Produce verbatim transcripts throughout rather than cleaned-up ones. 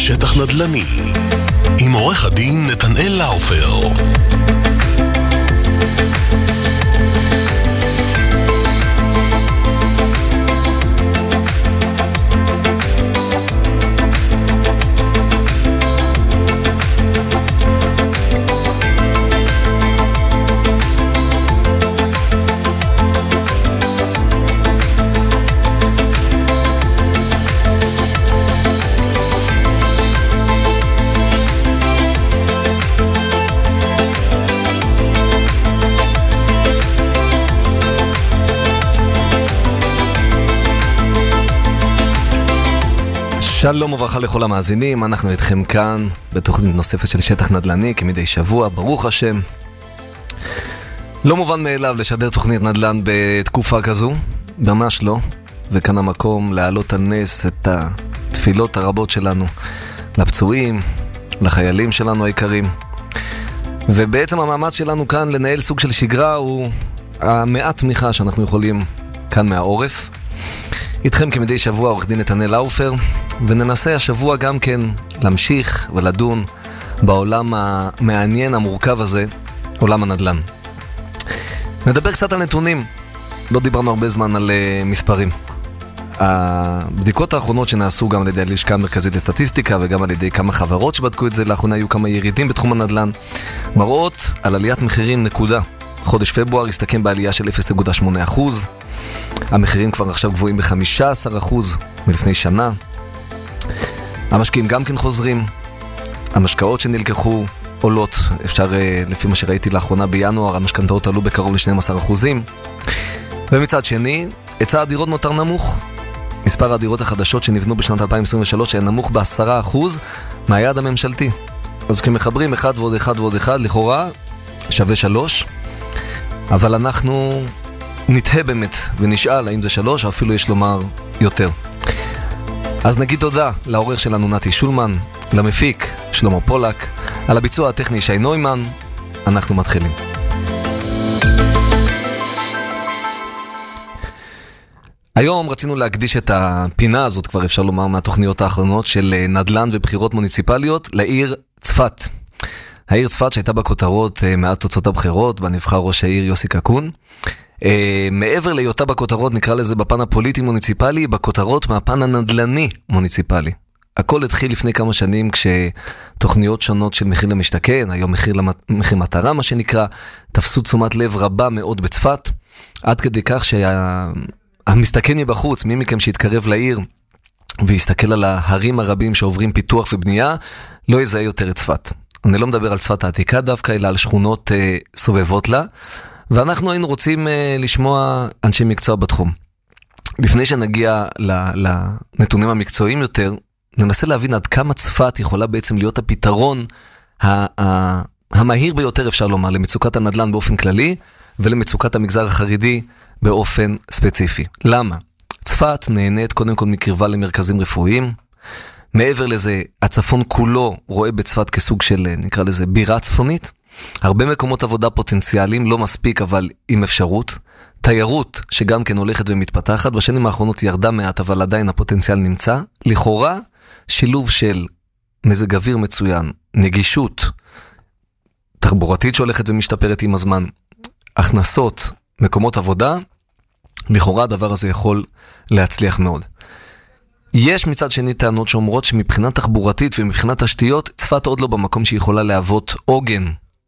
שטח נדל"ני עם עורך הדין נתנאל לאופר. שלום וברכה לכל המאזינים, אנחנו איתכם כאן בתוכנית נוספת של שטח נדל"ני כמדי שבוע, ברוך השם. לא מובן מאליו לשדר תוכנית נדל"ן בתקופה כזו, ממש לא, וכאן המקום להעלות על נס את התפילות הרבות שלנו לפצועים, לחיילים שלנו היקרים. ובעצם המאמץ שלנו כאן לנהל סוג של שגרה הוא המעט תמיכה שאנחנו יכולים כאן מהעורף. איתכם כמדי שבוע עורך דין נתנאל לאופר, וננסה השבוע גם כן להמשיך ולדון בעולם המעניין המורכב הזה, עולם הנדל"ן. נדבר קצת על נתונים, לא דיברנו הרבה זמן על uh, מספרים. הבדיקות האחרונות שנעשו גם על ידי הלשכה המרכזית לסטטיסטיקה וגם על ידי כמה חברות שבדקו את זה, לאחרונה היו כמה ירידים בתחום הנדל"ן, מראות על עליית מחירים נקודה. חודש פברואר הסתכם בעלייה של אפס נקודה שמונה אחוז, המחירים כבר עכשיו גבוהים ב-חמישה עשר אחוז מלפני שנה. המשקיעים גם כן חוזרים, המשקעות שנלקחו עולות, אפשר לפי מה שראיתי לאחרונה בינואר, המשכנתאות עלו בקרוב ל-שנים עשר אחוזים. ומצד שני, היצע הדירות נותר נמוך. מספר הדירות החדשות שנבנו בשנת אלפיים עשרים ושלוש היה נמוך ב-עשרה אחוז מהיעד הממשלתי. אז כמחברים אחד ועוד אחד ועוד אחד, לכאורה שווה שלוש, אבל אנחנו נתהה באמת ונשאל האם זה שלוש או אפילו יש לומר יותר. אז נגיד תודה לעורך שלנו נתי שולמן, למפיק שלמה פולק, על הביצוע הטכני שי נוימן. אנחנו מתחילים. היום רצינו להקדיש את הפינה הזאת, כבר אפשר לומר מהתוכניות האחרונות של נדל"ן ובחירות מוניציפליות, לעיר צפת. העיר צפת שהייתה בכותרות מאז תוצאות הבחירות, בה נבחר ראש העיר יוסי קקון. Uh, מעבר להיותה בכותרות, נקרא לזה בפן הפוליטי מוניציפלי, בכותרות מהפן הנדלני מוניציפלי. הכל התחיל לפני כמה שנים כשתוכניות שונות של מחיר למשתכן, היום מחיר, למת... מחיר מטרה מה שנקרא, תפסו תשומת לב רבה מאוד בצפת, עד כדי כך שהמשתכן שה... מבחוץ, מי מכם שהתקרב לעיר ויסתכל על ההרים הרבים שעוברים פיתוח ובנייה, לא יזהה יותר את צפת. אני לא מדבר על צפת העתיקה דווקא, אלא על שכונות uh, סובבות לה, ואנחנו היינו רוצים uh, לשמוע אנשי מקצוע בתחום. לפני שנגיע לנתונים המקצועיים יותר, ננסה להבין עד כמה צפת יכולה בעצם להיות הפתרון ה- ה- המהיר ביותר, אפשר לומר, למצוקת הנדל"ן באופן כללי, ולמצוקת המגזר החרדי באופן ספציפי. למה? צפת נהנית קודם כל מקרבה למרכזים רפואיים, מעבר לזה, הצפון כולו רואה בצפת כסוג של, נקרא לזה, בירה צפונית. הרבה מקומות עבודה פוטנציאליים, לא מספיק, אבל עם אפשרות. תיירות, שגם כן הולכת ומתפתחת. בשנים האחרונות ירדה מעט, אבל עדיין הפוטנציאל נמצא. לכאורה, שילוב של מזג אוויר מצוין, נגישות, תחבורתית שהולכת ומשתפרת עם הזמן, הכנסות, מקומות עבודה, לכאורה הדבר הזה יכול להצליח מאוד. יש מצד שני טענות שאומרות שמבחינת תחבורתית ומבחינת תשתיות, צפת עוד לא במקום שהיא יכולה להוות עוגן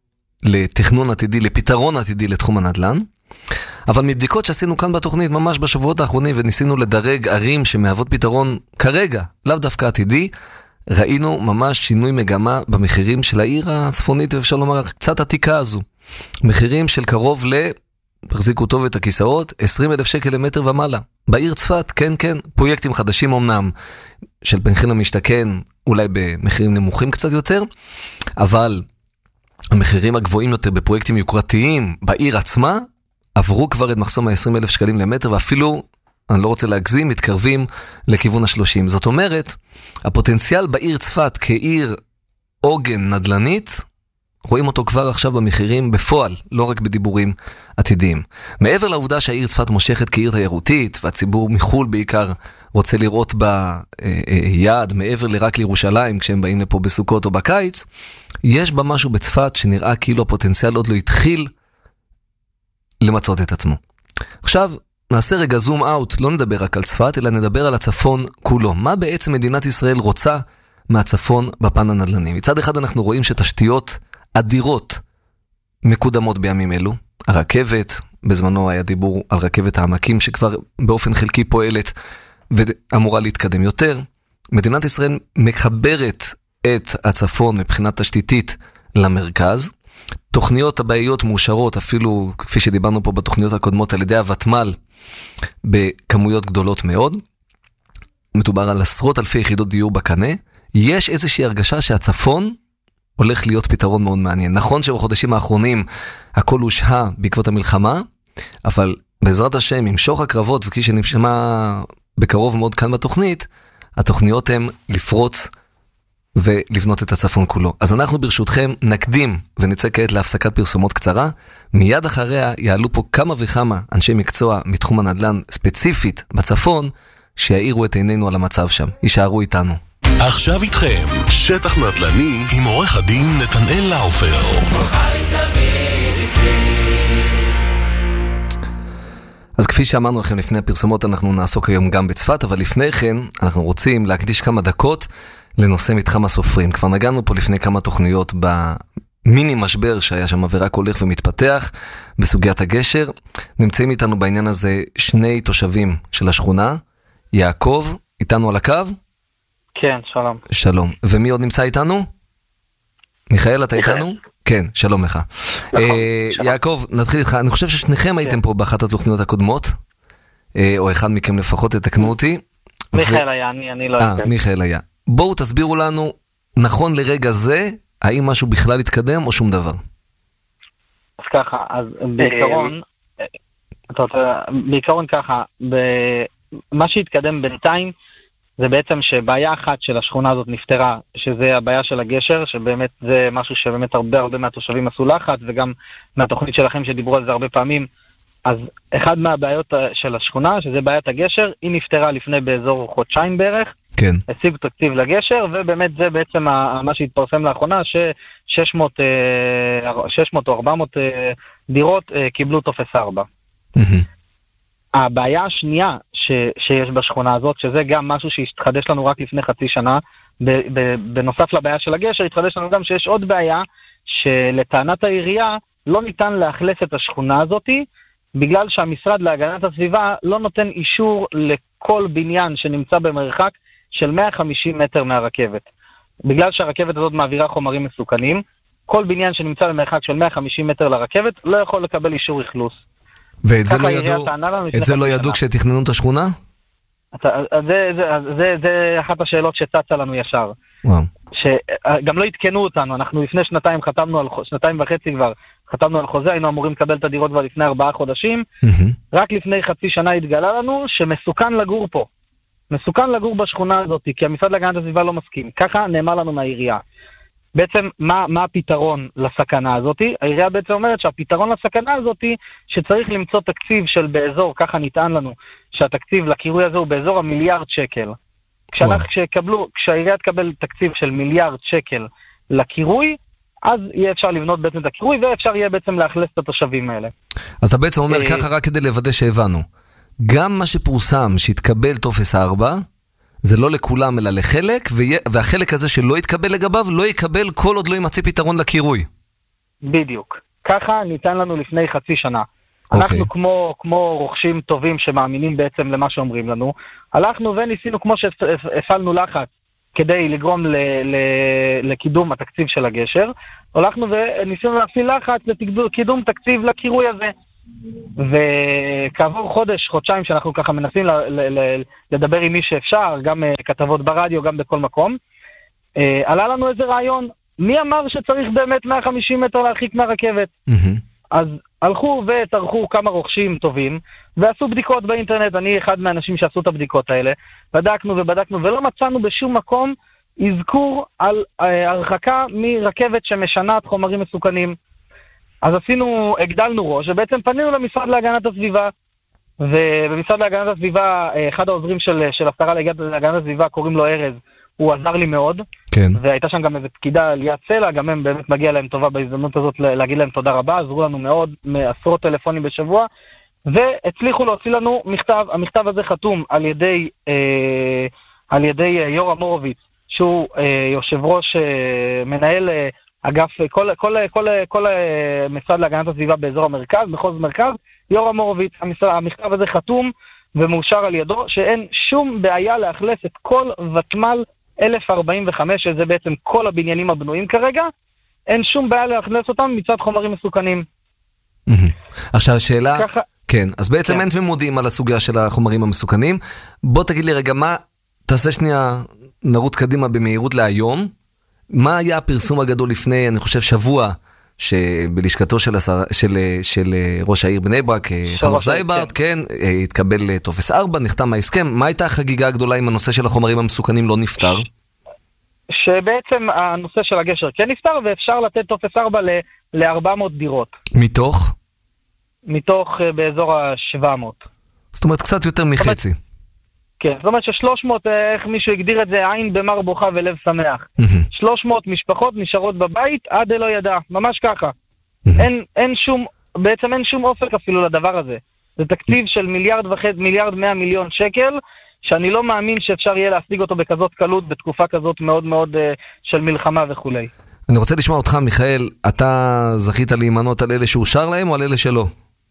לתכנון עתידי, לפתרון עתידי לתחום הנדל"ן. אבל מבדיקות שעשינו כאן בתוכנית ממש בשבועות האחרונים, וניסינו לדרג ערים שמהוות פתרון כרגע, לאו דווקא עתידי, ראינו ממש שינוי מגמה במחירים של העיר הצפונית, ואפשר לומר קצת עתיקה הזו. מחירים של קרוב ל... תחזיקו טוב את הכיסאות, עשרים אלף שקל למטר ומעלה. בעיר צפת, כן, כן, פרויקטים חדשים אמנם, של מחיר למשתכן, אולי במחירים נמוכים קצת יותר, אבל המחירים הגבוהים יותר בפרויקטים יוקרתיים בעיר עצמה, עברו כבר את מחסום ה-עשרים אלף שקלים למטר, ואפילו, אני לא רוצה להגזים, מתקרבים לכיוון ה-שלושים. זאת אומרת, הפוטנציאל בעיר צפת כעיר עוגן נדלנית, רואים אותו כבר עכשיו במחירים בפועל, לא רק בדיבורים עתידיים. מעבר לעובדה שהעיר צפת מושכת כעיר תיירותית, והציבור מחול בעיקר רוצה לראות בה יעד מעבר לרק לירושלים, כשהם באים לפה בסוכות או בקיץ, יש בה משהו בצפת שנראה כאילו הפוטנציאל עוד לא התחיל למצות את עצמו. עכשיו, נעשה רגע זום אאוט, לא נדבר רק על צפת, אלא נדבר על הצפון כולו. מה בעצם מדינת ישראל רוצה מהצפון בפן הנדל"ני? מצד אחד אנחנו רואים שתשתיות אדירות מקודמות בימים אלו. הרכבת, בזמנו היה דיבור על רכבת העמקים שכבר באופן חלקי פועלת ואמורה להתקדם יותר. מדינת ישראל מחברת את הצפון מבחינת תשתיתית למרכז. תוכניות הבעיות מאושרות, אפילו כפי שדיברנו פה בתוכניות הקודמות, על ידי הוותמ"ל בכמויות גדולות מאוד. מדובר על עשרות אלפי יחידות דיור בקנה. יש איזושהי הרגשה שהצפון הולך להיות פתרון מאוד מעניין. נכון שבחודשים האחרונים הכל הושהה בעקבות המלחמה, אבל בעזרת השם, עם שוך הקרבות, וכי שנשמע בקרוב מאוד כאן בתוכנית, התוכניות הן לפרוץ ולבנות את הצפון כולו. אז אנחנו ברשותכם נקדים ונצא כעת להפסקת פרסומות קצרה. מיד אחריה יעלו פה כמה וכמה אנשי מקצוע מתחום הנדל"ן ספציפית בצפון, שיעירו את עינינו על המצב שם. יישארו איתנו. עכשיו איתכם, שטח נדל"ני עם עורך הדין נתנאל לאופר. אז כפי שאמרנו לכם לפני הפרסומות, אנחנו נעסוק היום גם בצפת, אבל לפני כן אנחנו רוצים להקדיש כמה דקות לנושא מתחם הסופרים. כבר נגענו פה לפני כמה תוכניות במיני משבר שהיה שם ורק הולך ומתפתח בסוגיית הגשר. נמצאים איתנו בעניין הזה שני תושבים של השכונה. יעקב, איתנו על הקו? כן, שלום. שלום. ומי עוד נמצא איתנו? מיכאל, אתה איתנו? כן, שלום לך. יעקב, נתחיל איתך. אני חושב ששניכם הייתם פה באחת התוכניות הקודמות, או אחד מכם לפחות, תתקנו אותי. מיכאל היה, אני לא יודע. אה, מיכאל היה. בואו תסבירו לנו, נכון לרגע זה, האם משהו בכלל יתקדם או שום דבר? אז ככה, אז בעיקרון, בעיקרון ככה, מה שהתקדם בינתיים, זה בעצם שבעיה אחת של השכונה הזאת נפתרה, שזה הבעיה של הגשר, שבאמת זה משהו שבאמת הרבה הרבה מהתושבים עשו לחץ, וגם מהתוכנית שלכם שדיברו על זה הרבה פעמים. אז אחד מהבעיות של השכונה, שזה בעיית הגשר, היא נפתרה לפני באזור חודשיים בערך. כן. השיגו תקציב לגשר, ובאמת זה בעצם מה שהתפרסם לאחרונה, ש-שש מאות או ארבע מאות דירות קיבלו טופס ארבע. הבעיה השנייה ש, שיש בשכונה הזאת, שזה גם משהו שהתחדש לנו רק לפני חצי שנה, ב, ב, בנוסף לבעיה של הגשר, התחדש לנו גם שיש עוד בעיה, שלטענת העירייה לא ניתן לאכלס את השכונה הזאת, בגלל שהמשרד להגנת הסביבה לא נותן אישור לכל בניין שנמצא במרחק של מאה וחמישים מטר מהרכבת. בגלל שהרכבת הזאת מעבירה חומרים מסוכנים, כל בניין שנמצא במרחק של מאה וחמישים מטר לרכבת לא יכול לקבל אישור אכלוס. ואת זה לא ידעו, את זה לא ידעו כשתכננו את השכונה? זה אחת השאלות שצצה לנו ישר. שגם לא התקנו אותנו, אנחנו לפני שנתיים חתמנו על, שנתיים וחצי כבר, חתמנו על חוזה, היינו אמורים לקבל את הדירות כבר לפני ארבעה חודשים, רק לפני חצי שנה התגלה לנו שמסוכן לגור פה. מסוכן לגור בשכונה הזאת, כי המשרד להגנת הסביבה לא מסכים. ככה נאמר לנו מהעירייה. בעצם, מה, מה הפתרון לסכנה הזאת? העירייה בעצם אומרת שהפתרון לסכנה הזאת, שצריך למצוא תקציב של באזור, ככה נטען לנו, שהתקציב לקירוי הזה הוא באזור המיליארד שקל. כשאנחנו, כשקבלו, כשהעירייה תקבל תקציב של מיליארד שקל לקירוי, אז יהיה אפשר לבנות בעצם את הקירוי, ואפשר יהיה בעצם לאכלס את התושבים האלה. אז אתה בעצם אומר ככה רק כדי לוודא שהבנו. גם מה שפורסם שהתקבל טופס ארבע, זה לא לכולם אלא לחלק, והחלק הזה שלא יתקבל לגביו, לא יקבל כל עוד לא יימצא פתרון לקירוי. בדיוק. ככה ניתן לנו לפני חצי שנה. אנחנו כמו, כמו רוכשים טובים שמאמינים בעצם למה שאומרים לנו, הלכנו וניסינו כמו שהפעלנו לחץ כדי לגרום ל, ל, לקידום התקציב של הגשר, הלכנו וניסינו להפעיל לחץ לקידום תקציב לקירוי הזה. וכעבור חודש, חודשיים שאנחנו ככה מנסים ל, ל, ל, לדבר עם מי שאפשר, גם uh, כתבות ברדיו, גם בכל מקום, uh, עלה לנו איזה רעיון, מי אמר שצריך באמת מאה וחמישים מטר להרחיק מהרכבת? Mm-hmm. אז הלכו ותערכו כמה רוכשים טובים, ועשו בדיקות באינטרנט, אני אחד מהאנשים שעשו את הבדיקות האלה, בדקנו ובדקנו, ולא מצאנו בשום מקום אזכור על uh, הרחקה מרכבת שמשנה את חומרים מסוכנים. אז עשינו, הגדלנו ראש, ובעצם פנינו למשרד להגנת הסביבה, ובמשרד להגנת הסביבה, אחד העוזרים של, של השרה להגנת הסביבה, קוראים לו ארז, הוא עזר לי מאוד, כן. והייתה שם גם איזו פקידה ליד צלע, גם הם באמת מגיע להם טובה בהזדמנות הזאת להגיד להם תודה רבה, עזרו לנו מאוד, מעשרות טלפונים בשבוע, והצליחו להוציא לנו מכתב, המכתב הזה חתום על ידי, אה, על ידי יורם מורוביץ, שהוא אה, יושב ראש, אה, מנהל אה, אגף, כל, כל, כל, כל אה, משרד להגנת הסביבה באזור המרכז, מחוז מרכז, יורם מורוביץ, המשרד, המכתב הזה חתום ומאושר על ידו, שאין שום בעיה לאכלס את כל ותמ"ל אלף ארבעים וחמש, שזה בעצם כל הבניינים הבנויים כרגע, אין שום בעיה לאכלס אותם מצד חומרים מסוכנים. עכשיו השאלה, ככה... כן, אז בעצם כן. אין תמימודים על הסוגיה של החומרים המסוכנים. בוא תגיד לי רגע, מה, תעשה שנייה, נרוץ קדימה במהירות להיום, מה היה הפרסום הגדול לפני, אני חושב שבוע, שבלשכתו של, השר, של, של ראש העיר בני ברק, חנוך זייברט, כן, התקבל טופס ארבע, נחתם ההסכם. מה הייתה החגיגה הגדולה אם הנושא של החומרים המסוכנים לא נפטר? שבעצם הנושא של הגשר כן נפטר, ואפשר לתת טופס ארבע ל-ארבע מאות דירות. מתוך? מתוך באזור ה-שבע מאות. זאת אומרת, קצת יותר מחצי. כן, זאת אומרת ש-שלוש מאות, איך מישהו הגדיר את זה, עין במר בוכה ולב שמח. שלוש מאות משפחות נשארות בבית עד אלו ידע, ממש ככה. אין, אין שום, בעצם אין שום אופק אפילו לדבר הזה. זה תקציב של מיליארד וחצי, מיליארד מאה מיליון שקל, שאני לא מאמין שאפשר יהיה להשיג אותו בכזאת קלות, בתקופה כזאת מאוד מאוד uh, של מלחמה וכו'. אני רוצה לשמוע אותך, מיכאל, אתה זכית להימנות על אלה שאושר להם או על אלה שלא?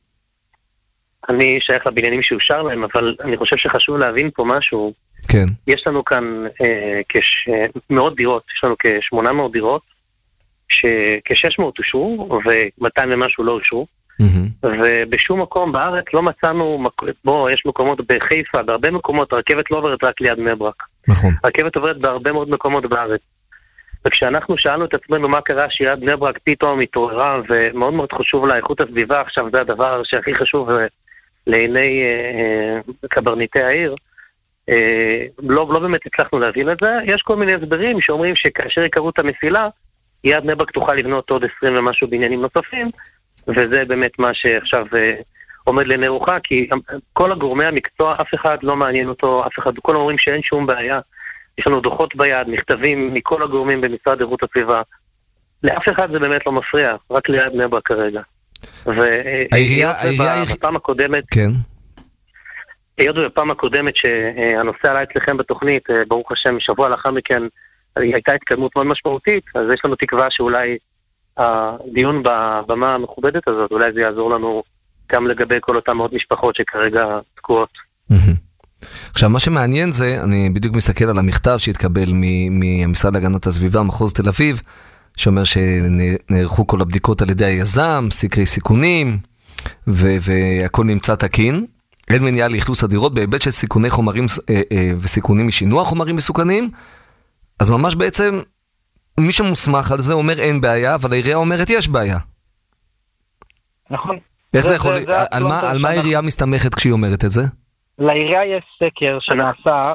אני שייך לבניינים שאושר להם, אבל אני חושב שחשוב להבין פה משהו. כן. יש לנו כאן אה, כש, מאות דירות, יש לנו כ-שמונה מאות דירות, שכ-שש מאות אושרו, ו-מאתיים ומשהו לא אושרו, mm-hmm. ובשום מקום בארץ לא מצאנו, בוא, יש מקומות בחיפה, בהרבה מקומות, הרכבת לא עוברת רק ליד בני ברק. נכון. הרכבת עוברת בהרבה מאוד מקומות בארץ. וכשאנחנו שאלנו את עצמנו מה קרה שעיריית בני ברק פתאום התעוררה, ומאוד מאוד חשוב לה איכות הסביבה, עכשיו זה הדבר שהכי חשוב לעיני אה, קברניטי העיר, אה, לא, לא באמת הצלחנו להבין את זה. יש כל מיני הסברים שאומרים שכאשר יקרו את המסילה, עיריית בני ברק תוכל לבנות עוד עשרים ומשהו בניינים נוספים, וזה באמת מה שעכשיו אה, עומד לנרוחה, כי כל הגורמי המקצוע, אף אחד לא מעניין אותו, אף אחד, כל אומרים שאין שום בעיה. יש לנו דוחות ביד, מכתבים מכל הגורמים במשרד איכות הסביבה. לאף אחד זה באמת לא מפריע, רק ליד בני ברק כרגע. העירייה, בפעם הקודמת, כן. היות ובפעם הקודמת שהנושא עלה אצלכם בתוכנית, ברוך השם, שבוע לאחר מכן, הייתה התקדמות מאוד משמעותית, אז יש לנו תקווה שאולי הדיון בבמה המכובדת הזאת, אולי זה יעזור לנו גם לגבי כל אותם מאות משפחות שכרגע תקועות. עכשיו, מה שמעניין זה, אני בדיוק מסתכל על המכתב שהתקבל ממשרד להגנת הסביבה, מחוז תל אביב, שאומר שנערכו כל הבדיקות על ידי היזם, סקרי סיכונים, והכל נמצא תקין. אין מניעה לאכלוס הדירות בהיבט של סיכוני חומרים וסיכונים משינוע חומרים מסוכנים. אז ממש בעצם, מי שמוסמך על זה אומר אין בעיה, אבל העירייה אומרת יש בעיה. נכון. איך זה יכול, על מה העירייה מסתמכת כשהיא אומרת את זה? לעירייה יש סקר שנעשה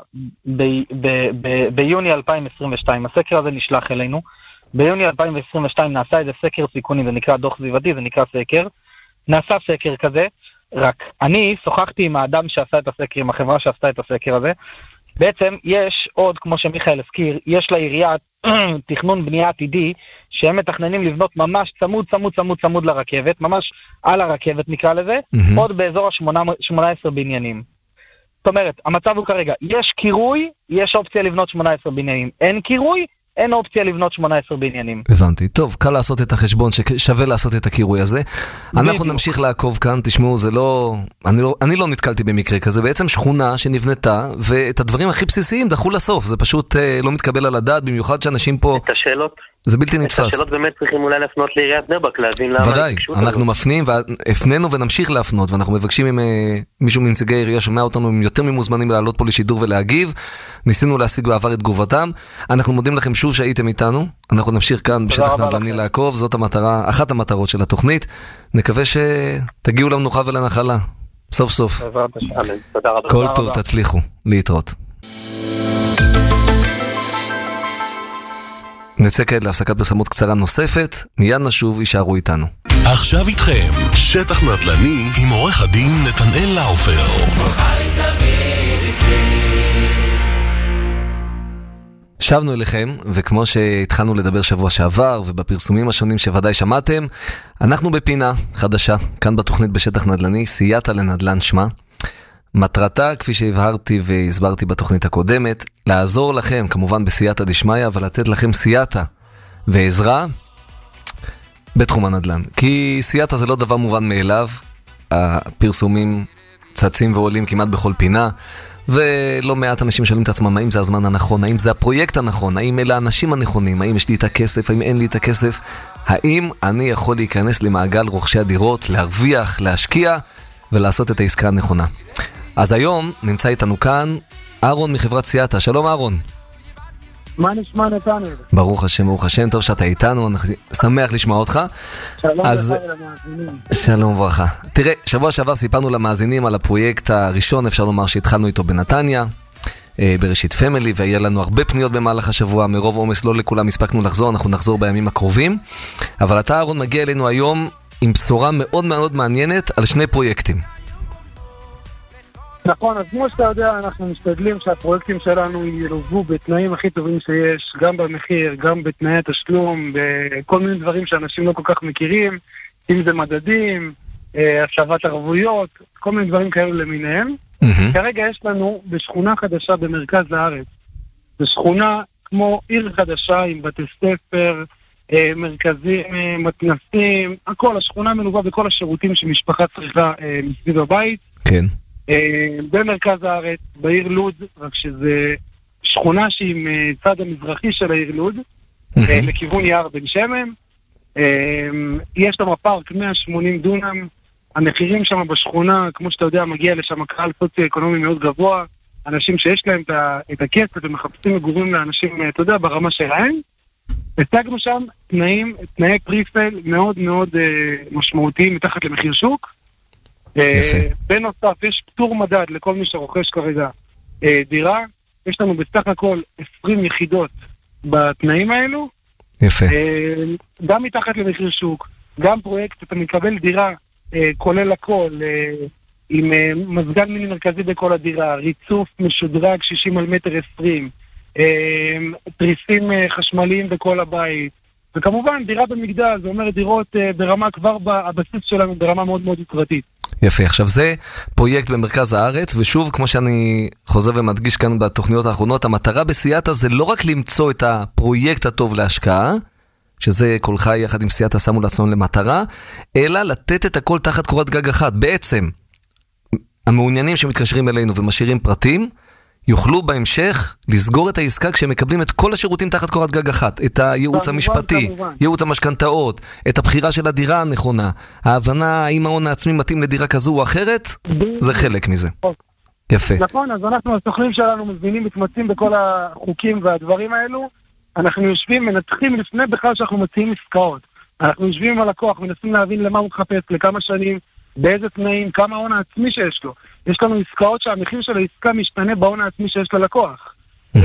ביוני אלפיים עשרים ושתיים. הסקר הזה נשלח אלינו. ביוני אלפיים עשרים ושתיים נעשה איזה סקר סיכוני, זה נקרא דוח סביבתי, זה נקרא סקר. נעשה סקר כזה, רק אני שוחחתי עם האדם שעשה את הסקר, עם החברה שעשתה את הסקר הזה. בעצם יש עוד, כמו שמיכאל הזכיר, יש לעירייה תכנון בנייה עתידי, שהם מתכננים לבנות ממש צמוד, צמוד, צמוד, צמוד לרכבת, ממש על הרכבת נקרא לזה, mm-hmm. עוד באזור ה-שמונה עשרה בניינים. זאת אומרת, המצב הוא כרגע, יש קירוי, יש אופציה לבנות שמונה עשרה בניינים. אין קירוי, אין אופציה לבנות שמונה עשרה בניינים. הבנתי. טוב, קל לעשות את החשבון ששווה לעשות את הקירוי הזה. אנחנו נמשיך לעקוב כאן, תשמעו, זה לא... אני לא, אני לא נתקלתי במקרה כזה. בעצם שכונה שנבנתה, ואת הדברים הכי בסיסיים דחו לסוף. זה פשוט אה, לא מתקבל על הדעת, במיוחד שאנשים פה... את השאלות... זה בלתי נתפס. את השאלות באמת צריכים אולי להפנות לעיריית בני ברק, להבין למה... ודאי, אנחנו מפנים, והפנינו ונמשיך להפנות, ואנחנו מבקשים אם מישהו מנציגי העירייה שומע אותנו, הם יותר ממוזמנים לעלות פה לשידור ולהגיב. ניסינו להשיג בעבר את תגובתם. אנחנו מודים לכם שוב שהייתם איתנו. אנחנו נמשיך כאן בשטח נדל"ני לעקוב. זאת המטרה, אחת המטרות של התוכנית. נקווה שתגיעו למנוחה ולנחלה. סוף סוף. כל טוב, תצליחו. להתראות. נצא כעת להפסקת פרסומות קצרה נוספת, מיד נשוב, יישארו איתנו. עכשיו איתכם, שטח נדל"ני עם עורך הדין נתנאל לאופר. שבנו אליכם, וכמו שהתחלנו לדבר שבוע שעבר, ובפרסומים השונים שוודאי שמעתם, אנחנו בפינה חדשה, כאן בתוכנית בשטח נדל"ני, סייעתא לנדל"ן שמה. מטרתה, כפי שהבהרתי והסברתי בתוכנית הקודמת, לעזור לכם, כמובן בסייעתא דשמיא, אבל לתת לכם סייעתא ועזרה בתחום הנדל"ן. כי סייעתא זה לא דבר מובן מאליו, הפרסומים צצים ועולים כמעט בכל פינה, ולא מעט אנשים שואלים את עצמם, האם זה הזמן הנכון, האם זה הפרויקט הנכון, האם אלה האנשים הנכונים, האם יש לי את הכסף, האם אין לי את הכסף, האם אני יכול להיכנס למעגל רוכשי הדירות, להרוויח, להשקיע ולעשות את העסקה הנכונה. אז היום נמצא איתנו כאן אהרון מחברת סייעתא. שלום אהרון. מה נשמע נתנאל? ברוך השם, ברוך השם, טוב שאתה איתנו, אני שמח לשמוע אותך. שלום אז... לך ולמאזינים. שלום וברכה. תראה, שבוע שעבר סיפרנו למאזינים על הפרויקט הראשון, אפשר לומר שהתחלנו איתו בנתניה, בראשית פמילי, והיה לנו הרבה פניות במהלך השבוע, מרוב עומס לא לכולם הספקנו לחזור, אנחנו נחזור בימים הקרובים, אבל אתה אהרון מגיע אלינו היום עם בשורה מאוד מאוד מעניינת על שני פרויקטים. נכון, אז כמו שאתה יודע, אנחנו משתדלים שהפרויקטים שלנו ילוו בתנאים הכי טובים שיש, גם במחיר, גם בתנאי התשלום, בכל מיני דברים שאנשים לא כל כך מכירים, אם זה מדדים, השבת ערבויות, כל מיני דברים כאלו למיניהם. Mm-hmm. כרגע יש לנו בשכונה חדשה במרכז הארץ, בשכונה כמו עיר חדשה עם בתי ספר, מרכזים, מתנסים, הכל, השכונה מלווה בכל השירותים שמשפחה צריכה מסביב הבית. כן. במרכז הארץ, בעיר לוד, רק שזה שכונה שהיא מצד המזרחי של העיר לוד, לכיוון יער בן שמן. יש שם פארק מאה ושמונים דונם, המחירים שם בשכונה, כמו שאתה יודע, מגיע לשם קהל סוציו-אקונומי מאוד גבוה, אנשים שיש להם את הכסף ומחפשים מגורים לאנשים, אתה יודע, ברמה שלהם. השגנו שם תנאים, תנאי פריפל מאוד מאוד משמעותיים מתחת למחיר שוק. בנוסף, יש פטור מדד לכל מי שרוכש כרגע דירה. יש לנו בסך הכל עשרים יחידות בתנאים האלו. יפה. גם מתחת למחיר שוק, גם פרויקט, אתה מקבל דירה כולל הכל, עם מזגן מיני מרכזי בכל הדירה, ריצוף משודרג שישים על מטר עשרים, תריסים חשמליים בכל הבית, וכמובן דירה במגדל, זה אומר דירות ברמה כבר הבסיס שלנו ברמה מאוד מאוד יוקרתית. יפה, עכשיו זה פרויקט במרכז הארץ, ושוב, כמו שאני חוזר ומדגיש כאן בתוכניות האחרונות, המטרה בסייעתא זה לא רק למצוא את הפרויקט הטוב להשקעה, שזה כל חי יחד עם סייעתא שמו לעצמם למטרה, אלא לתת את הכל תחת קורת גג אחת. בעצם, המעוניינים שמתקשרים אלינו ומשאירים פרטים, יוכלו בהמשך לסגור את העסקה כשהם מקבלים את כל השירותים תחת קורת גג אחת, את הייעוץ המשפטי, ייעוץ המשכנתאות, את הבחירה של הדירה הנכונה, ההבנה האם ההון העצמי מתאים לדירה כזו או אחרת, זה חלק מזה. יפה. נכון, אז אנחנו הסוכנים שלנו מזמינים מתמצאים בכל החוקים והדברים האלו, אנחנו יושבים, מנתחים לפני בכלל שאנחנו מציעים עסקאות, אנחנו יושבים עם הלקוח, מנסים להבין למה הוא מחפש, לכמה שנים, באיזה תנאים, כמה ההון העצמי שיש לו. יש לנו עסקאות שהמחיר של העסקה משתנה בהון העצמי שיש ללקוח.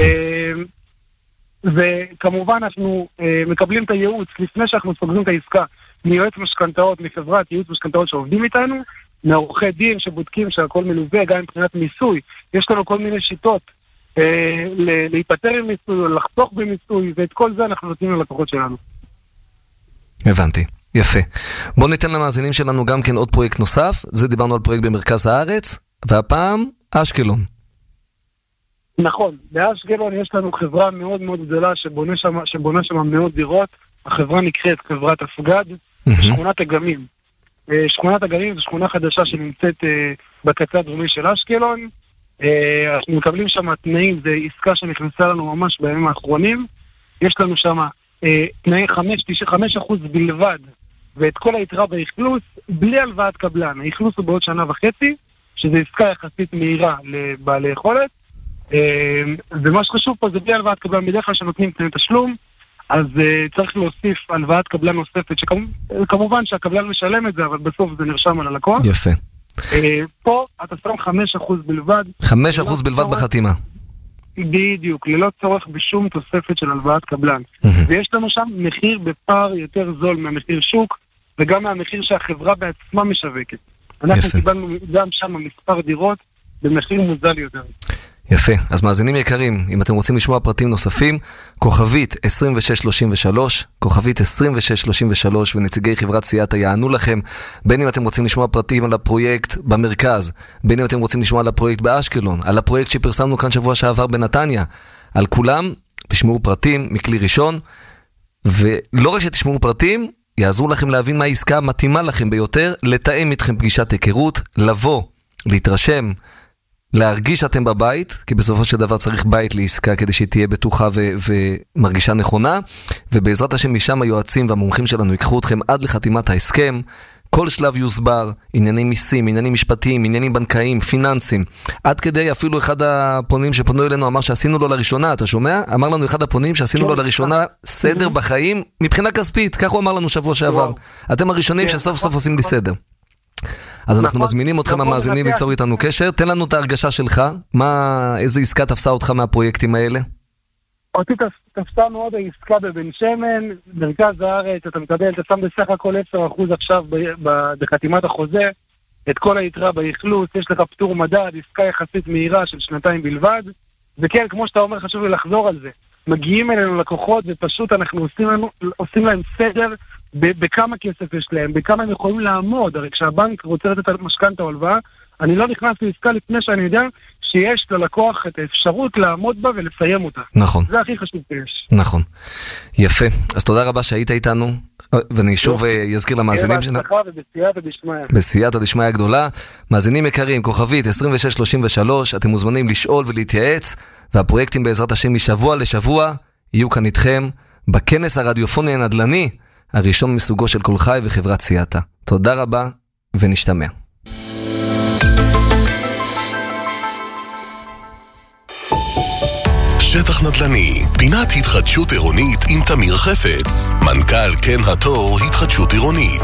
וכמובן אנחנו מקבלים את הייעוץ לפני שאנחנו סוגרים את העסקה מיועץ משכנתאות, מחברת ייעוץ משכנתאות שעובדים איתנו, מעורכי דין שבודקים שהכל מלווה, גם מבחינת מיסוי. יש לנו כל מיני שיטות להיפטר עם מיסוי, לחתוך במיסוי, ואת כל זה אנחנו נותנים ללקוחות שלנו. הבנתי. יפה. בואו ניתן למאזינים שלנו גם כן עוד פרויקט נוסף, זה דיברנו על פרויקט במרכז הארץ, והפעם אשקלון. נכון, באשקלון יש לנו חברה מאוד מאוד גדולה שבונה שם, שבונה שם מאות דירות, החברה נקראת חברת אפגד, שכונת אגמים. שכונת אגמים זו שכונה חדשה שנמצאת בקצה הדרומי של אשקלון, אנחנו מקבלים שם תנאים, זה עסקה שנכנסה לנו ממש בימים האחרונים, יש לנו שם תנאי חמש אחוז בלבד, ואת כל היתרה באכלוס, בלי הלוואת קבלן. האכלוס הוא בעוד שנה וחצי, שזה עסקה יחסית מהירה לבעלי יכולת, ומה שחשוב פה זה בלי הלוואת קבלן, בדרך כלל שנותנים תנאי תשלום, אז צריך להוסיף הלוואת קבלן נוספת, שכמובן שהקבלן משלם את זה, אבל בסוף זה נרשם על הלקוח. יפה. פה אתה שם חמש אחוז בלבד. חמש אחוז בלבד בחתימה. בדיוק, ללא צורך בשום תוספת של הלוואת קבלן. ויש לנו שם מחיר בפער יותר זול מהמחיר שוק, וגם מהמחיר שהחברה בעצמה משווקת. אנחנו יפה. קיבלנו גם שם מספר דירות במחיר מוזל יותר. יפה, אז מאזינים יקרים, אם אתם רוצים לשמוע פרטים נוספים, כוכבית עשרים ושש שלושים ושלוש, כוכבית עשרים ושש שלושים ושלוש, ונציגי חברת סייעתא יענו לכם, בין אם אתם רוצים לשמוע פרטים על הפרויקט במרכז, בין אם אתם רוצים לשמוע על הפרויקט באשקלון, על הפרויקט שפרסמנו כאן שבוע שעבר בנתניה, על כולם, תשמעו פרטים מכלי ראשון, ולא רק שתשמעו פרטים, יעזרו לכם להבין מה העסקה המתאימה לכם ביותר, לתאם איתכם פגישת היכרות, לבוא, להתרשם, להרגיש שאתם בבית, כי בסופו של דבר צריך בית לעסקה כדי שהיא תהיה בטוחה ו- ומרגישה נכונה, ובעזרת השם משם היועצים והמומחים שלנו ייקחו אתכם עד לחתימת ההסכם, כל שלב יוסבר, עניינים מיסים, עניינים משפטיים, עניינים בנקאיים, פיננסים, עד כדי אפילו אחד הפונים שפנו אלינו אמר שעשינו לו לראשונה, אתה שומע? אמר לנו אחד הפונים שעשינו לו לראשונה סדר בחיים מבחינה כספית, כך הוא אמר לנו שבוע שעבר. אתם הראשונים שסוף סוף עושים לי סדר. אז אנחנו מזמינים אתכם המאזינים ליצור איתנו קשר, תן לנו את ההרגשה שלך, מה, איזה עסקה תפסה אותך מהפרויקטים האלה? אותי תפסה מאוד העסקה בבן שמן, מרכז הארץ, אתה מקבל, אתה שם בסך הכל עשרה אחוז עכשיו בחתימת החוזה, את כל היתרה באכלוס, יש לך פטור מדד, עסקה יחסית מהירה של שנתיים בלבד, וכן, כמו שאתה אומר, חשוב לי לחזור על זה, מגיעים אלינו לקוחות ופשוט אנחנו עושים, לנו, עושים להם סדר בכמה כסף יש להם, בכמה הם יכולים לעמוד, הרי כשהבנק רוצה לתת משכנתא או הלוואה, אני לא נכנס לעסקה לפני שאני יודע שיש ללקוח את האפשרות לעמוד בה ולסיים אותה. נכון. זה הכי חשוב שיש. נכון. יפה. אז תודה רבה שהיית איתנו, ואני שוב אזכיר למאזינים שלנו. בהצלחה ובסייעתא דשמיא. בסייעתא דשמיא הגדולה. מאזינים יקרים, כוכבית עשרים ושש שלושים ושלוש, אתם מוזמנים לשאול ולהתייעץ, והפרויקטים בעזרת השם משבוע לשבוע יהיו כאן איתכם בכנס הרדיופוני הנדל"ני, הראשון מסוגו של כל חי וחברת סייעתא. תודה רבה ונשתמע. שטח נדל"ני, פינת התחדשות עירונית עם תמיר חפץ, מנכ"ל כן התור התחדשות עירונית.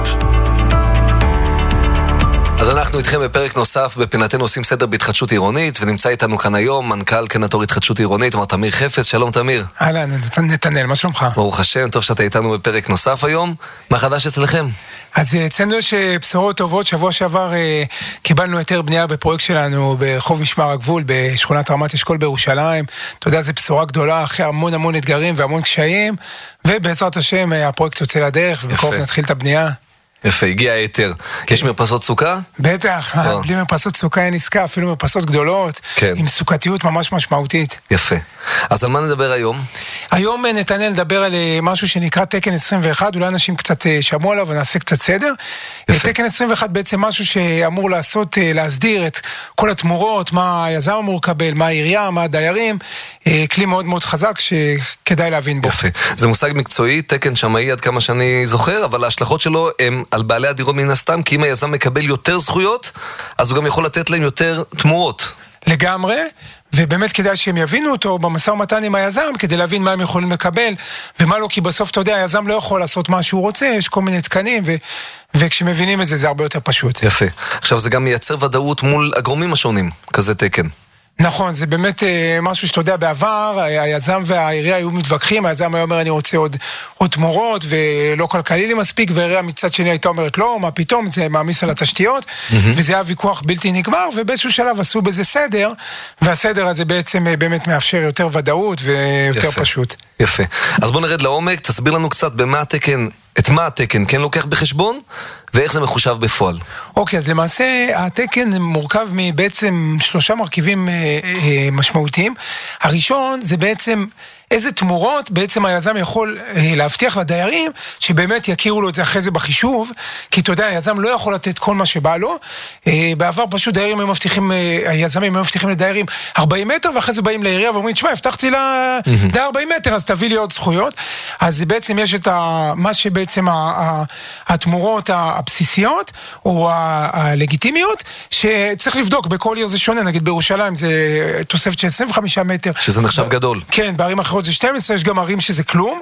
אז אנחנו איתכם בפרק נוסף בפינתנו עושים סדר בהתחדשות עירונית, ונמצא איתנו כאן היום מנכ"ל כן התור התחדשות עירונית, מר תמיר חפץ. שלום תמיר. אהלן, נתנאל, מה שלומך? ברוך השם, טוב שאתה איתנו בפרק נוסף היום. מה חדש אצלכם? אז אצלנו יש בשורות טובות. שבוע שעבר קיבלנו היתר בנייה בפרויקט שלנו ברחוב משמר הגבול בשכונת רמת אשכול בירושלים. אתה יודע, זו בשורה גדולה אחרי המון המון אתגרים והמון קשיים, ובעזרת השם הפרויקט יוצא לדרך ובקרוב נתחיל את הבנייה. יפה, הגיע היתר. יש מרפסות סוכה? בטח, בלי מרפסות סוכה אין עסקה, אפילו מרפסות גדולות, עם סוכתיות ממש משמעותית. יפה. אז על מה נדבר היום? היום נתנאל נדבר על משהו שנקרא תקן עשרים ואחת, אולי אנשים קצת שמעו עליו ונעשה קצת סדר. תקן עשרים ואחת בעצם משהו שאמור לעשות, להסדיר את כל התמורות, מה היזם אמור לקבל, מה העירייה, מה הדיירים, כלי מאוד מאוד חזק שכדאי להבין בו. יפה. זה מושג מקצועי, תקן שמאי עד כמה שאני זוכר, אבל ההשלכות שלו הם על בעלי הדירות מן הסתם, כי אם היזם מקבל יותר זכויות, אז הוא גם יכול לתת להם יותר תמורות. לגמרי, ובאמת כדאי שהם יבינו אותו במשא ומתן עם היזם, כדי להבין מה הם יכולים לקבל, ומה לא, כי בסוף אתה יודע, היזם לא יכול לעשות מה שהוא רוצה, יש כל מיני תקנים, ו... וכשמבינים את זה, זה הרבה יותר פשוט. יפה. עכשיו זה גם מייצר ודאות מול הגורמים השונים, כזה תקן. נכון, זה באמת משהו שאתה יודע, בעבר היזם והעירייה היו מתווכחים, היזם היה אומר אני רוצה עוד, עוד תמורות ולא כלכלי לי מספיק, והעירייה מצד שני הייתה אומרת לא, מה פתאום, זה מעמיס על התשתיות, mm-hmm. וזה היה ויכוח בלתי נגמר, ובאיזשהו שלב עשו בזה סדר, והסדר הזה בעצם באמת מאפשר יותר ודאות ויותר יפה. פשוט. יפה. אז בוא נרד לעומק, תסביר לנו קצת במה התקן, את מה התקן כן לוקח בחשבון, ואיך זה מחושב בפועל. אוקיי, אז למעשה התקן מורכב מבעצם שלושה מרכיבים אה, אה, משמעותיים. הראשון זה בעצם איזה תמורות בעצם היזם יכול אה, להבטיח לדיירים, שבאמת יכירו לו את זה אחרי זה בחישוב, כי אתה יודע, היזם לא יכול לתת כל מה שבא לו. אה, בעבר פשוט דיירים הם מבטיחים, אה, היזמים הם מבטיחים לדיירים ארבעים מטר, ואחרי זה באים לעירייה ואומרים, תשמע, הבטחתי לה די ארבעים מטר, אז תביא לי עוד זכויות. אז בעצם יש את ה, מה שבעצם ה, ה, התמורות הבסיסיות, או הלגיטימיות, שצריך לבדוק בכל עיר זה שונה, נגיד בירושלים זה תוספת של עשרים וחמישה מטר. שזה נחשב גדול. כן, בערים אחרות זה שתים עשרה, יש גם ערים שזה כלום.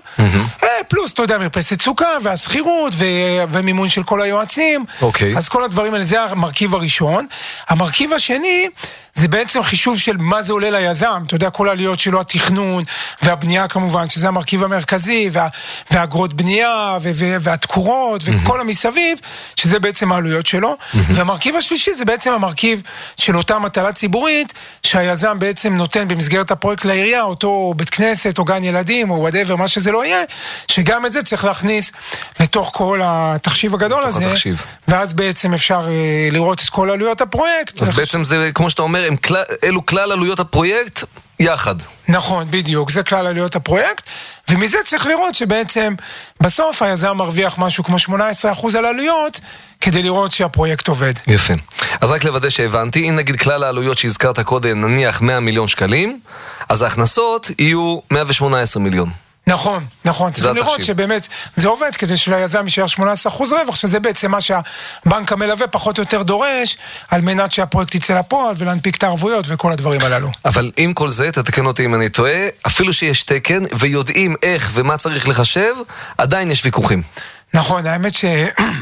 פלוס, אתה יודע, מרפסת סוכה, והסחירות, ומימון של כל היועצים. אוקיי. אז כל הדברים האלה, זה המרכיב הראשון. המרכיב השני, זה בעצם חישוב של מה זה עולה ליזם, אתה יודע, כל העלויות שלו, התכנון והבנייה כמובן, שזה המרכיב המרכזי, וה, והאגרות בנייה, ו, ו, והתקורות, וכל המסביב, שזה בעצם העלויות שלו, והמרכיב השלישי זה בעצם המרכיב של אותה מטלה ציבורית, שהיזם בעצם נותן במסגרת הפרויקט לעירייה, אותו בית כנסת, או גן ילדים, או whatever, מה שזה לא יהיה, שגם את זה צריך להכניס לתוך כל התחשיב הגדול הזה, התחשיב. ואז בעצם אפשר לראות את כל עלויות הפרויקט. אז בעצם זה, כמו שאתה אומר, הם כל, אלו כלל עלויות הפרויקט יחד. נכון, בדיוק, זה כלל עלויות הפרויקט, ומזה צריך לראות שבעצם בסוף היזם מרוויח משהו כמו שמונה עשרה אחוז על עלויות, כדי לראות שהפרויקט עובד. יפה. אז רק לוודא שהבנתי, אם נגיד כלל העלויות שהזכרת קודם, נניח מאה מיליון שקלים, אז ההכנסות יהיו מאה ושמונה עשרה מיליון. נכון, נכון, צריכים לראות שבאמת זה עובד כדי שליזם יישאר שמונה עשרה אחוז רווח, שזה בעצם מה שהבנק המלווה פחות או יותר דורש, על מנת שהפרויקט יצא לפועל ולהנפיק את הערבויות וכל הדברים הללו. אבל עם כל זה, תתקן אותי אם אני טועה, אפילו שיש תקן ויודעים איך ומה צריך לחשב, עדיין יש ויכוחים. נכון, האמת ש...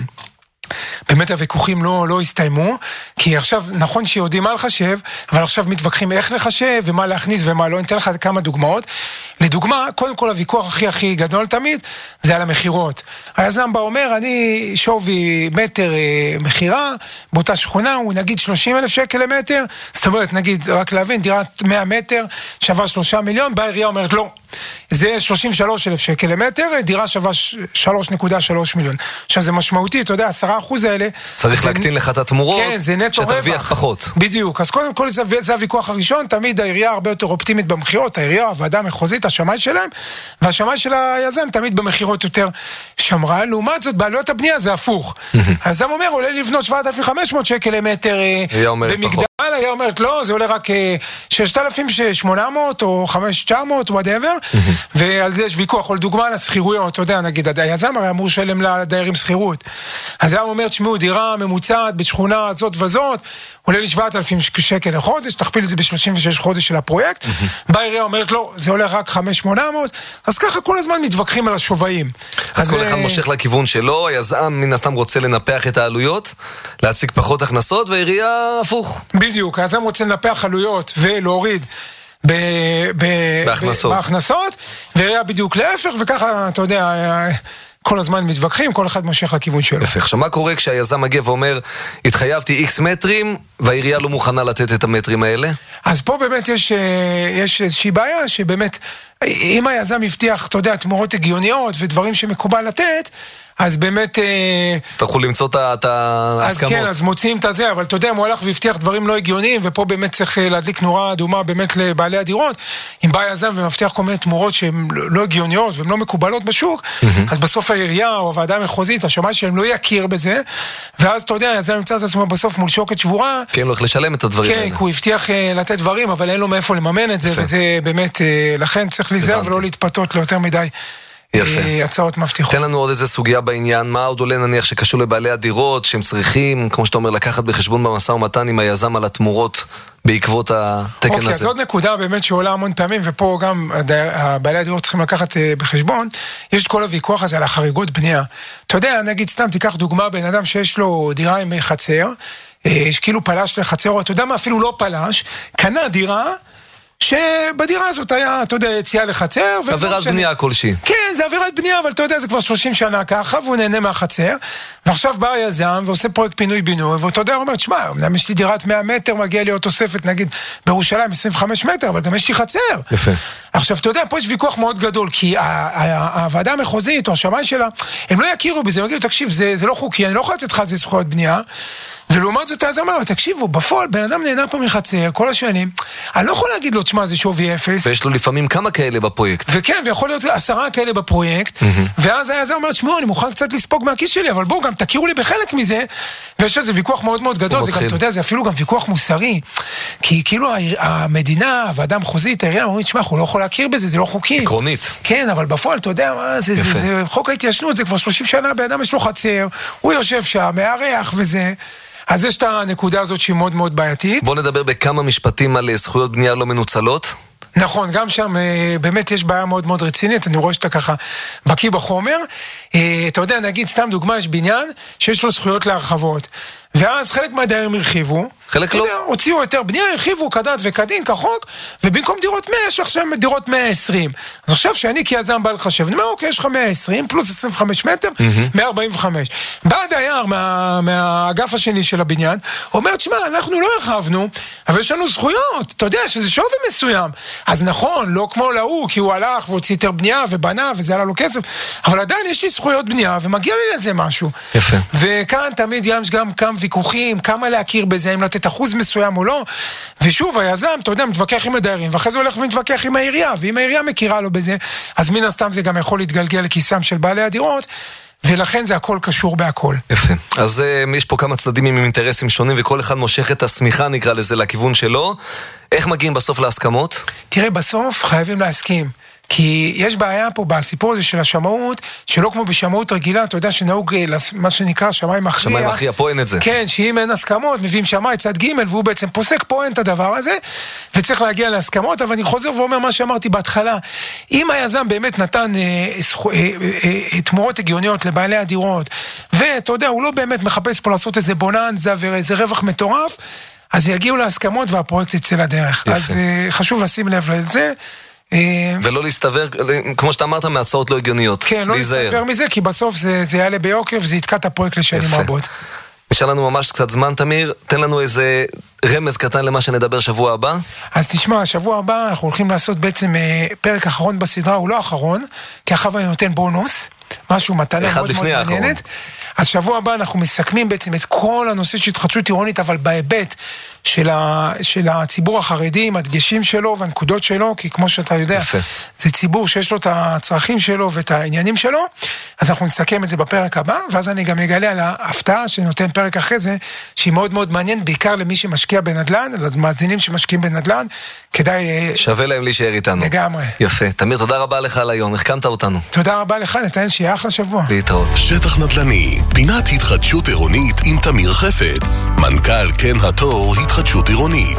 באמת הוויכוחים לא, לא הסתיימו, כי עכשיו נכון שיודעים מה לחשב, אבל עכשיו מתווכחים איך לחשב ומה להכניס ומה לא. אני אתן לך כמה דוגמאות. לדוגמה, קודם כל הוויכוח הכי הכי גדול תמיד, זה על המחירות. היזם בא אומר, אני שווי מטר אה, מחירה, באותה שכונה הוא נגיד שלושים אלף שקל למטר, זאת אומרת נגיד, רק להבין, דירת מאה מטר שווה שלושה מיליון, באה העירייה אומרת לא. זה שלושים ושלושה אלף שקל למטר, דירה שווה שלוש נקודה שלוש מיליון. עכשיו זה משמעותי, אתה יודע, עשרה אחוז האלה... צריך להקטין לך את התמורות, כן, זה נטו רווח. שתרוויח פחות. בדיוק, אז קודם כל זה, זה הוויכוח הראשון, תמיד העירייה הרבה יותר אופטימית במחירות, העירייה, הוועדה המחוזית, השמאי שלהם, והשמאי של היזם תמיד במחירות יותר שמרן. לעומת זאת, בעלויות הבנייה זה הפוך. היזם אומר, עולה לבנות שבעת אלפים וחמש מאות שקל למטר במגדל, היה אומרת, לא, זה עולה רק שישת אלפים ושמונה מאות או חמשת אלפים ותשע מאות, whatever, ועל זה יש ויכוח, או לדוגמה על הסחירויות, אתה יודע, נגיד, היזם הרי אמור שלם לדיירים סחירות. אז היה אומר, תשמעו, דירה ממוצעת בשכונה זאת וזאת, עולה לי שבעת אלפים שקל לחודש, תכפיל את זה ב-שלושים ושש חודש של הפרויקט, בעירייה אומרת, לא, זה עולה רק חמש אלף ושמונה מאות, אז ככה כל הזמן מתווכחים על השוויים. אז כל אחד מושך לכיוון שלו, היזם מן הסתם רוצה לנפח את העלויות, להציג פחות הכנסות, והעירייה הפוך. בדיוק, היזם רוצה לנפח עלויות ולהוריד ב- ב- בהכנסות. בהכנסות, והעירייה בדיוק להפך, וככה, אתה יודע, כל הזמן מתווכחים, כל אחד מושך לכיוון שלו. יפה. עכשיו, מה קורה כשהיזם מגיע ואומר, התחייבתי איקס מטרים, והעירייה לא מוכנה לתת את המטרים האלה? אז פה באמת יש, יש איזושהי בעיה, שבאמת, אם היזם הבטיח, אתה יודע, תמורות הגיוניות, ודברים שמקובל לתת, אז באמת... אז תוכלו למצוא את ההסכמות. אז כן, אז מוצאים את זה, אבל אתה יודע, הוא הלך והבטיח דברים לא הגיוניים, ופה באמת צריך להדליק נורה אדומה באמת לבעלי הדירות. אם בא יזם ומבטיח כל מיני תמורות שהן לא הגיוניות, והן לא מקובלות בשוק, אז בסוף העירייה או הוועדה המחוזית, השמאי שלהם לא יכיר בזה, ואז אתה יודע, היזם נמצא את עצמו בסוף מול שוקת שבורה. כן, לא איך לשלם את הדברים האלה. כן, הוא הבטיח לתת דברים, אבל אין לו מאיפה לממן את זה, וזה באמת, לכן צריך להיזהר ולא להתפתות ליותר מדי. יפה. הצעות מבטיחות. תן לנו עוד איזה סוגיה בעניין, מה עוד עולה נניח שקשור לבעלי הדירות, שהם צריכים, כמו שאתה אומר, לקחת בחשבון במשא ומתן עם היזם על התמורות בעקבות התקן הזה. אוקיי, אז עוד נקודה באמת שעולה המון פעמים, ופה גם בעלי הדירות צריכים לקחת בחשבון, יש את כל הוויכוח הזה על החריגות בנייה. אתה יודע, נגיד סתם, תיקח דוגמה, בן אדם שיש לו דירה עם חצר, יש כאילו פלש לחצר, או אתה יודע מה, אפילו לא פלש, קנה דירה, שבדירה הזאת היה, אתה יודע, יציאה לחצר. עבירת בנייה כלשהי. כן, זה עבירת בנייה, אבל אתה יודע, זה כבר שלושים שנה ככה, והוא נהנה מהחצר, ועכשיו בא היזם ועושה פרויקט פינוי-בינוי, ואתה יודע, הוא אומר, תשמע, אמנם יש לי דירת מאה מטר, מגיע לי עוד תוספת, נגיד, בירושלים עשרים וחמישה מטר, אבל גם יש לי חצר. יפה. עכשיו, אתה יודע, פה יש ויכוח מאוד גדול, כי הוועדה המחוזית, או השמאי שלה, הם לא יכירו בזה, הם יגידו, תקשיב, זה לא חוקי, אני לא יכול לתת לך על זה זכויות בנייה. ולעומת זאת, אז אמר, תקשיבו, בפועל, בן אדם נהנה פה מחצר, כל השנים, אני לא יכול להגיד לו, תשמע, זה שווי אפס. ויש לו לפעמים כמה כאלה בפרויקט. וכן, ויכול להיות עשרה כאלה בפרויקט, ואז היה אומר, תשמעו, אני מוכן קצת לספוג מהכיס שלי, אבל בואו, גם תכירו לי בחלק מזה, ויש לזה ויכוח מאוד מאוד גדול, זה גם, אתה יודע, זה אפילו גם ויכוח מוסרי, כי כאילו המדינה, הוועדה המחוזית, העירייה, אומרים, תשמע, הוא לא יכול להכיר בזה, זה לא חוקי. עקרונית. כן, אבל בפועל, אתה יודע, זה, זה, זה, חוק ההתיישנות, זה כבר שלושים שנה, באדם יש לו חצר, הוא יושב שם, מארח וזה. אז יש את הנקודה הזאת שהיא מאוד מאוד בעייתית. בוא נדבר בכמה משפטים על זכויות בנייה לא מנוצלות. נכון, גם שם באמת יש בעיה מאוד מאוד רצינית, אני רואה שאתה ככה בקיא בחומר. אתה יודע, נגיד, סתם דוגמה, יש בניין שיש לו זכויות להרחבות. ואז חלק מהדיירים הרחיבו, חלק לא. הוציאו יותר בנייה, הרחיבו כדת וכדין, כחוק, ובמקום דירות מאה, יש עכשיו דירות מאה ועשרים. אז עכשיו שאני כיזם בא לחשב, אני אומר, אוקיי, יש לך מאה ועשרים, פלוס עשרים וחמישה מטר, מאה ארבעים וחמש. בא דייר מה, מהאגף השני של הבניין, אומר, תשמע, אנחנו לא הרחבנו, אבל יש לנו זכויות, אתה יודע, שזה שווי מסוים. אז נכון, לא כמו להוא, כי הוא הלך והוציא יותר בנייה ובנה, וזה עלה לו כסף, אבל עדיין יש לי זכויות בנייה, ומגיע לי לזה משהו. יפה. וכאן תמיד יש גם כמה ויכוחים, כמה להכיר בזה, אם לתת אחוז מסוים או לא, ושוב, היזם, אתה יודע, מתווכח עם הדיירים, ואחרי זה הולך ומתווכח עם העירייה, ואם העירייה מכירה לו בזה, אז מן הסתם זה גם יכול להתגלגל לכיסם של בעלי הדירות, ולכן זה הכל קשור בהכל. יפה. אז uh, יש פה כמה צדדים עם אינטרסים שונים, וכל אחד מושך את הסמיכה, נקרא לזה, לכיוון שלו. איך מגיעים בסוף להסכמות? תראה, בסוף חייבים להסכים. כי יש בעיה פה בסיפור הזה של השמאות, שלא כמו בשמאות רגילה, אתה יודע שנהוג מה שנקרא שמאי מכריע. שמאי מכריע, פה אין את זה. כן, שאם אין הסכמות, מביאים שמאי צד ג' והוא בעצם פוסק, פה אין את הדבר הזה, וצריך להגיע להסכמות, אבל אני חוזר ואומר מה שאמרתי בהתחלה, אם היזם באמת נתן אה, אה, אה, אה, תמורות הגיוניות לבעלי הדירות, ואתה יודע, הוא לא באמת מחפש פה לעשות איזה בוננזה ואיזה רווח מטורף, אז יגיעו להסכמות והפרויקט יצא לדרך. יפה. אז אה, חשוב לשים לב לזה, ולא להסתבר, כמו שאתה אמרת, מהצעות לא הגיוניות. כן, לא להסתבר מזה, כי בסוף זה, זה יעלה ביוקר, וזה יתקע את הפרויקט לשנים רבות. יש לנו ממש קצת זמן, תמיר, תן לנו איזה רמז קטן למה שנדבר שבוע הבא. אז תשמע, שבוע הבא אנחנו הולכים לעשות בעצם פרק אחרון בסדרה, הוא לא אחרון, כי אחר אני נותן בונוס, משהו מתנה מאוד מאוד מעניינת. אז שבוע הבא אנחנו מסכמים בעצם את כל הנושא של התחדשות עירונית, אבל בהיבט של, ה, של הציבור החרדי, עם הדגשים שלו והנקודות שלו, כי כמו שאתה יודע, יפה. זה ציבור שיש לו את הצרכים שלו ואת העניינים שלו, אז אנחנו נסכם את זה בפרק הבא, ואז אני גם אגלה על ההפתעה שנותן פרק אחרי זה, שהיא מאוד מאוד מעניין, בעיקר למי שמשקיע בנדל"ן, למאזינים שמשקיעים בנדל"ן, כדאי... שווה להם להישאר איתנו. לגמרי. יפה. תמיר, תודה רבה לך על היום, החכמת אותנו. תודה רבה לך, נתן שיהיה אחלה שבוע. להתראות. שטח נדל"ני, פינת התחדשות עירונית עם תמיר חפץ, מנכ"ל כן התור התחדשות עירונית.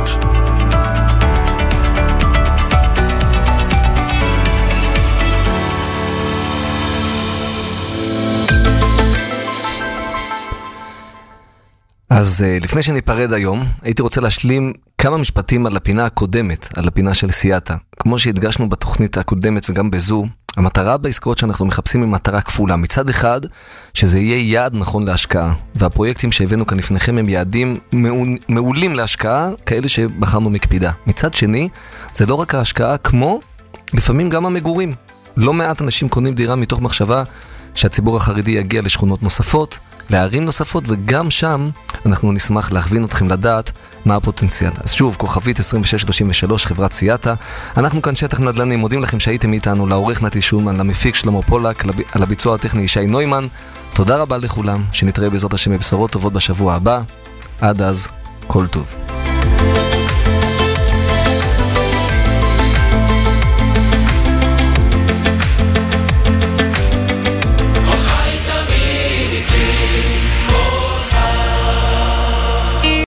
אז לפני שניפרד היום, הייתי רוצה להשלים כמה משפטים על הפינה הקודמת, על הפינה של סייאטה. כמו שהדגשנו בתוכנית הקודמת וגם בזו, המטרה בעסקאות שאנחנו מחפשים היא מטרה כפולה. מצד אחד, שזה יהיה יעד נכון להשקעה, והפרויקטים שהבאנו כאן לפניכם הם יעדים מעולים להשקעה, כאלה שבחרנו מקפידה. מצד שני, זה לא רק ההשקעה, כמו לפעמים גם המגורים. לא מעט אנשים קונים דירה מתוך מחשבה שהציבור החרדי יגיע לשכונות נוספות, לערים נוספות, וגם שם אנחנו נשמח להכווין אתכם לדעת מה הפוטנציאל. אז שוב, כוכבית עשרים ושש שלושים ושלוש, חברת סייאטה. אנחנו כאן שטח נדל"ני, מודים לכם שהייתם איתנו, לעורך נתי שולמן, למפיק שלמה פולק, על הביצוע הטכני ישי נוימן. תודה רבה לכולם, שנתראה בעזרת השם בבשורות טובות בשבוע הבא. עד אז, כל טוב.